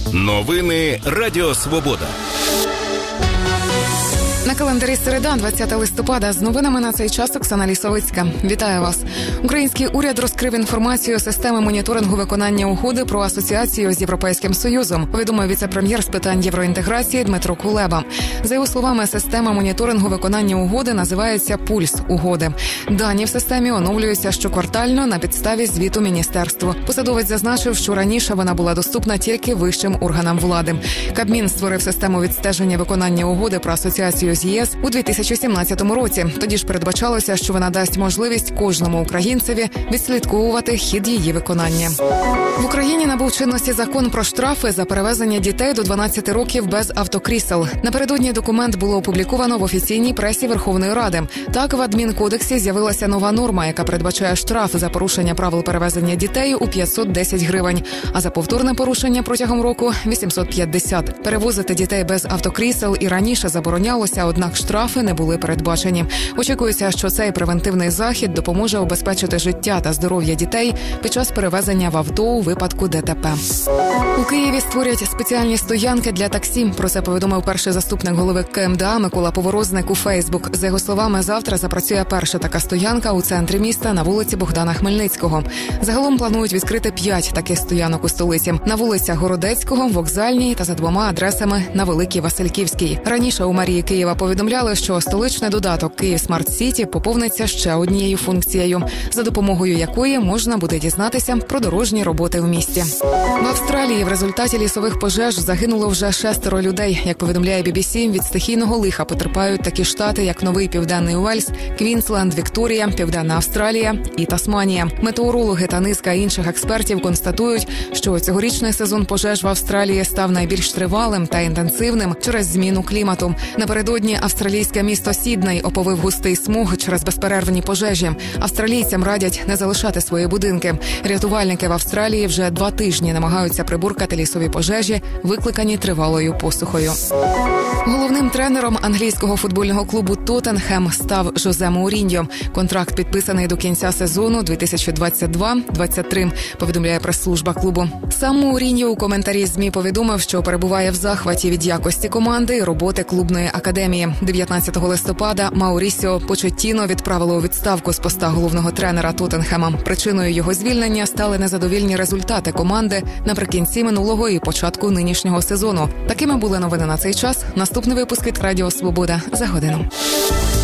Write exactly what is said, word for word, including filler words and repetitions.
Новини Радіо Свобода. На календарі середа, двадцяте листопада. З новинами на цей час Оксана Лісовицька. Вітаю вас. Український уряд розкрив інформацію системи моніторингу виконання угоди про асоціацію з Європейським Союзом, повідомив віце-прем'єр з питань євроінтеграції Дмитро Кулеба. За його словами, система моніторингу виконання угоди називається «Пульс угоди». Дані в системі оновлюються щоквартально на підставі звіту міністерства. Посадовець зазначив, що раніше вона була доступна тільки вищим органам влади. Кабмін створив систему відстеження виконання угоди про асоціацію з ЄС у дві тисячі сімнадцятому році. Тоді ж передбачалося, що вона дасть можливість кожному українцеві відслідковувати хід її виконання. В Україні набув чинності закон про штрафи за перевезення дітей до дванадцяти років без автокрісел. Напередодні документ було опубліковано в офіційній пресі Верховної Ради. Так, в адмінкодексі з'явилася нова норма, яка передбачає штраф за порушення правил перевезення дітей у п'ятсот десять гривень, а за повторне порушення протягом року – вісімсот п'ятдесят. Перевозити дітей без автокрісел і раніше заборонялося, однак штрафи не були передбачені. Очікується, що цей превентивний захід допоможе убезпечити життя та здоров'я дітей під час перевезення в авто у випадку ДТП. У Києві створять спеціальні стоянки для таксі. Про це повідомив перший заступник голови КМДА Микола Поворозник у Фейсбук. За його словами, завтра запрацює перша така стоянка у центрі міста на вулиці Богдана Хмельницького. Загалом планують відкрити п'ять таких стоянок у столиці. На вулицях Городецького, Вокзальній та за двома адресами на Великій Васильківській. Раніше у мерії Києва повідомляли, що столичний додаток «Київ Смарт Сіті» поповниться ще однією функцією, за допомогою якої можна буде дізнатися про дорожні роботи в місті. В Австралії в результаті лісових пожеж загинуло вже шестеро людей. Як повідомляє бі бі сі, від стихійного лиха потерпають такі штати, як Новий Південний Уельс, Квінсленд, Вікторія, Південна Австралія і Тасманія. Метеорологи та низка інших експертів констатують, що цьогорічний сезон пожеж в Австралії став найбільш тривалим та інтенсивним через зміну клімату. Напередодні австралійське місто Сідней оповив густий смог через безперервні пожежі. Австралійцям радять не залишати свої будинки. Рятувальники в Австралії вже два тижні намагаються приборкати лісові пожежі, викликані тривалою посухою. Головним тренером англійського футбольного клубу «Тоттенхем» став Жозе Мауріньо. Контракт підписаний до кінця сезону дві тисячі двадцять два двадцять три, повідомляє прес-служба клубу. Сам Мауріньо у коментарі ЗМІ повідомив, що перебуває в захваті від якості команди і роботи клубної академії. дев'ятнадцятого листопада Маурісіо Почеттіно відправило у відставку з поста головного тренера «Тоттенхема». Причиною його звільнення стали незадовільні результати команди наприкінці минулого і початку нинішнього сезону. Такими були новини на цей час. Наступний випуск від Радіо Свобода за годину.